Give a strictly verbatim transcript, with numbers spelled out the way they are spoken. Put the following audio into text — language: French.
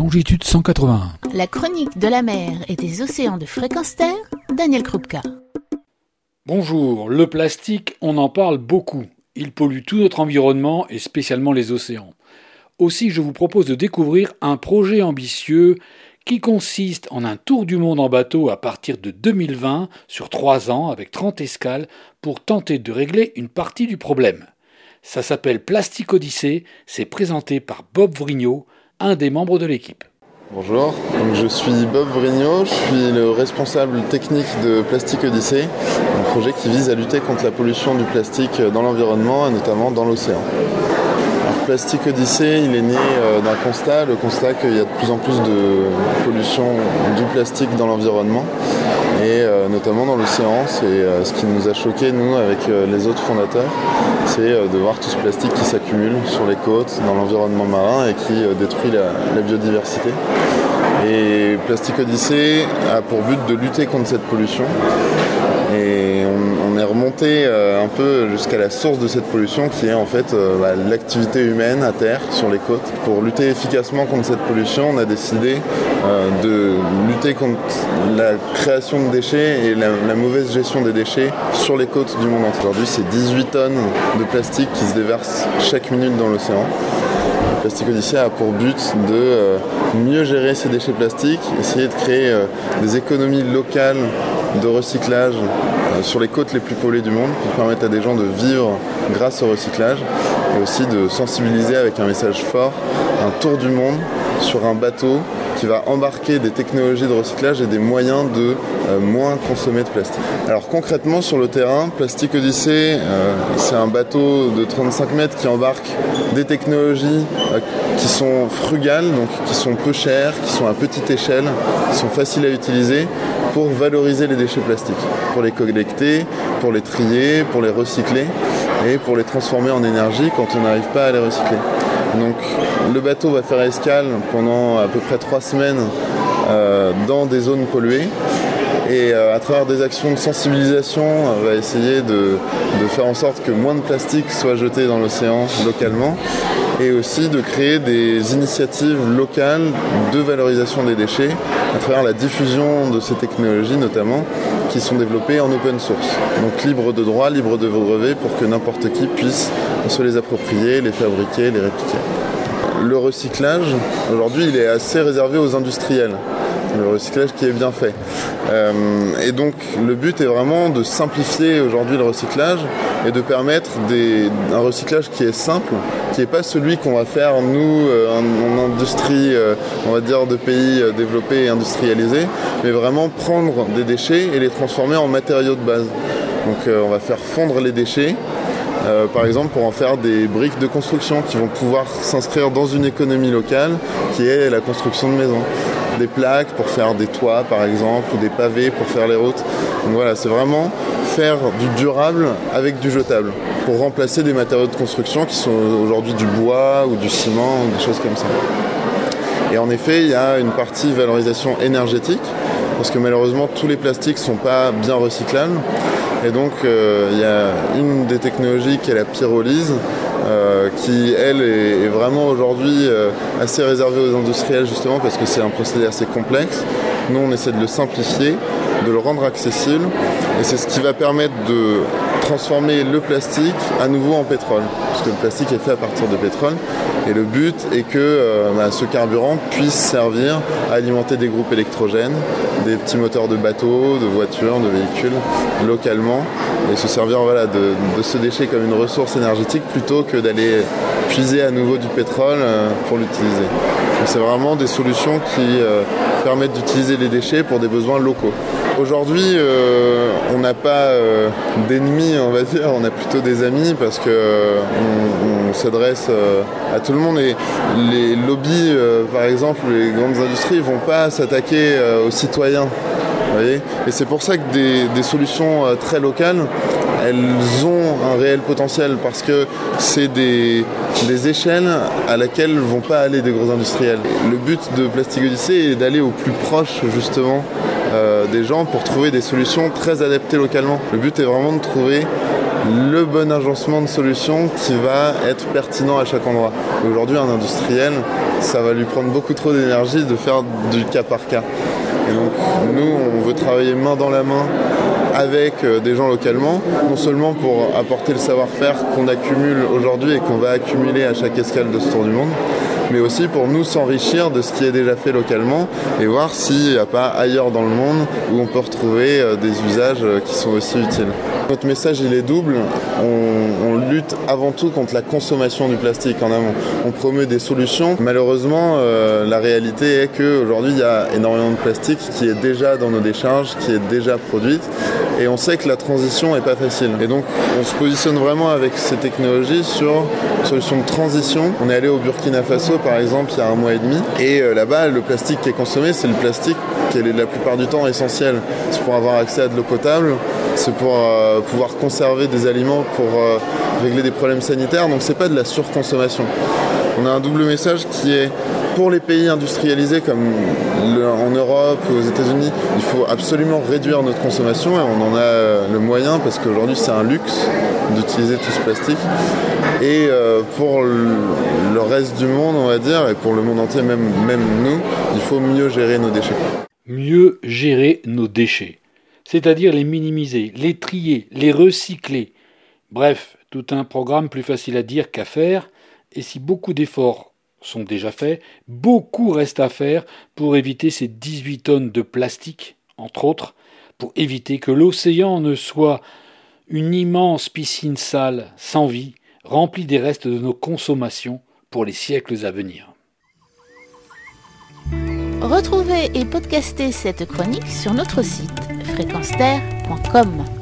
longitude cent quatre-vingt-un. La chronique de la mer et des océans de fréquence terre, Daniel Krupka. Bonjour, le plastique, on en parle beaucoup. Il pollue tout notre environnement et spécialement les océans. Aussi, je vous propose de découvrir un projet ambitieux qui consiste en un tour du monde en bateau à partir de deux mille vingt sur trois ans avec trente escales pour tenter de régler une partie du problème. Ça s'appelle Plastic Odyssey, c'est présenté par Bob Vrignot, un des membres de l'équipe. Bonjour, donc je suis Bob Vrignot, je suis le responsable technique de Plastic Odyssey, un projet qui vise à lutter contre la pollution du plastique dans l'environnement et notamment dans l'océan. Alors, Plastic Odyssey, il est né d'un constat, le constat qu'il y a de plus en plus de pollution du plastique dans l'environnement et euh, notamment dans l'océan. C'est euh, ce qui nous a choqué, nous, avec euh, les autres fondateurs, c'est euh, de voir tout ce plastique qui s'accumule sur les côtes, dans l'environnement marin et qui euh, détruit la, la biodiversité. Et Plastic Odyssey a pour but de lutter contre cette pollution. Et on, on est remonté euh, un peu jusqu'à la source de cette pollution qui est en fait euh, bah, l'activité humaine à terre, sur les côtes. Pour lutter efficacement contre cette pollution, on a décidé euh, de lutter contre la création de déchets et la, la mauvaise gestion des déchets sur les côtes du monde entier. Aujourd'hui, c'est dix-huit tonnes de plastique qui se déversent chaque minute dans l'océan. Plastic Odyssey a pour but de euh, mieux gérer ces déchets plastiques, essayer de créer euh, des économies locales de recyclage euh, sur les côtes les plus polluées du monde pour permettre à des gens de vivre grâce au recyclage et aussi de sensibiliser avec un message fort un tour du monde sur un bateau qui va embarquer des technologies de recyclage et des moyens de euh, moins consommer de plastique. Alors concrètement sur le terrain, Plastic Odyssey, euh, c'est un bateau de trente-cinq mètres qui embarque des technologies euh, qui sont frugales, donc qui sont peu chères, qui sont à petite échelle, qui sont faciles à utiliser pour valoriser les déchets plastiques, pour les collecter, pour les trier, pour les recycler et pour les transformer en énergie quand on n'arrive pas à les recycler. Donc le bateau va faire escale pendant à peu près trois semaines euh, dans des zones polluées et euh, à travers des actions de sensibilisation, on va essayer de, de faire en sorte que moins de plastique soit jeté dans l'océan localement et aussi de créer des initiatives locales de valorisation des déchets à travers la diffusion de ces technologies notamment qui sont développées en open source. Donc libre de droit, libre de brevet pour que n'importe qui puisse se les approprier, les fabriquer, les répliquer. Le recyclage, aujourd'hui, il est assez réservé aux industriels. Le recyclage qui est bien fait. Euh, et donc le but est vraiment de simplifier aujourd'hui le recyclage et de permettre des, un recyclage qui est simple, qui n'est pas celui qu'on va faire nous euh, en, en industrie, euh, on va dire de pays euh, développés et industrialisés, mais vraiment prendre des déchets et les transformer en matériaux de base. Donc euh, on va faire fondre les déchets, euh, par exemple pour en faire des briques de construction qui vont pouvoir s'inscrire dans une économie locale qui est la construction de maisons. Des plaques pour faire des toits par exemple, ou des pavés pour faire les routes. Donc voilà, c'est vraiment faire du durable avec du jetable, pour remplacer des matériaux de construction qui sont aujourd'hui du bois ou du ciment, ou des choses comme ça. Et en effet, il y a une partie valorisation énergétique, parce que malheureusement tous les plastiques ne sont pas bien recyclables. Et donc euh, il y a une des technologies qui est la pyrolyse, Euh, qui elle est, est vraiment aujourd'hui euh, assez réservée aux industriels justement parce que c'est un procédé assez complexe. Nous on essaie de le simplifier, de le rendre accessible et c'est ce qui va permettre de transformer le plastique à nouveau en pétrole, parce que le plastique est fait à partir de pétrole et le but est que euh, bah, ce carburant puisse servir à alimenter des groupes électrogènes, des petits moteurs de bateaux, de voitures, de véhicules localement et se servir voilà, de, de ce déchet comme une ressource énergétique plutôt que d'aller puiser à nouveau du pétrole euh, pour l'utiliser. Donc c'est vraiment des solutions qui euh, permettent d'utiliser les déchets pour des besoins locaux. Aujourd'hui, euh, on n'a pas euh, d'ennemis, on va dire, on a plutôt des amis parce que euh, on, on s'adresse euh, à tout le monde et les lobbies, euh, par exemple, les grandes industries, ne vont pas s'attaquer euh, aux citoyens. Vous voyez ? Et c'est pour ça que des, des solutions euh, très locales, elles ont un réel potentiel parce que c'est des, des échelles à laquelle ne vont pas aller des gros industriels. Le but de Plastic Odyssey est d'aller au plus proche justement euh, des gens pour trouver des solutions très adaptées localement. Le but est vraiment de trouver le bon agencement de solutions qui va être pertinent à chaque endroit. Aujourd'hui, un industriel, ça va lui prendre beaucoup trop d'énergie de faire du cas par cas. Et donc, nous, on veut travailler main dans la main avec des gens localement, non seulement pour apporter le savoir-faire qu'on accumule aujourd'hui et qu'on va accumuler à chaque escale de ce tour du monde, mais aussi pour nous s'enrichir de ce qui est déjà fait localement et voir s'il n'y a pas ailleurs dans le monde où on peut retrouver des usages qui sont aussi utiles. Notre message, il est double. On, on lutte avant tout contre la consommation du plastique en amont. On promeut des solutions. Malheureusement, euh, la réalité est qu'aujourd'hui, il y a énormément de plastique qui est déjà dans nos décharges, qui est déjà produite. Et on sait que la transition n'est pas facile. Et donc, on se positionne vraiment avec ces technologies sur une solution de transition. On est allé au Burkina Faso, par exemple, il y a un mois et demi. Et euh, là-bas, le plastique qui est consommé, c'est le plastique qui est la plupart du temps essentiel. C'est pour avoir accès à de l'eau potable, c'est pour euh, pouvoir conserver des aliments, pour euh, régler des problèmes sanitaires. Donc, c'est pas de la surconsommation. On a un double message qui est pour les pays industrialisés comme le, en Europe ou aux États-Unis, il faut absolument réduire notre consommation et on en a le moyen parce qu'aujourd'hui c'est un luxe d'utiliser tout ce plastique. Et euh, pour le, le reste du monde, on va dire, et pour le monde entier, même, même nous, il faut mieux gérer nos déchets. Mieux gérer nos déchets, c'est-à-dire les minimiser, les trier, les recycler. Bref, tout un programme plus facile à dire qu'à faire. Et si beaucoup d'efforts sont déjà faits, beaucoup reste à faire pour éviter ces dix-huit tonnes de plastique, entre autres, pour éviter que l'océan ne soit une immense piscine sale, sans vie, remplie des restes de nos consommations pour les siècles à venir. Retrouvez et podcastez cette chronique sur notre site fréquence terre point com.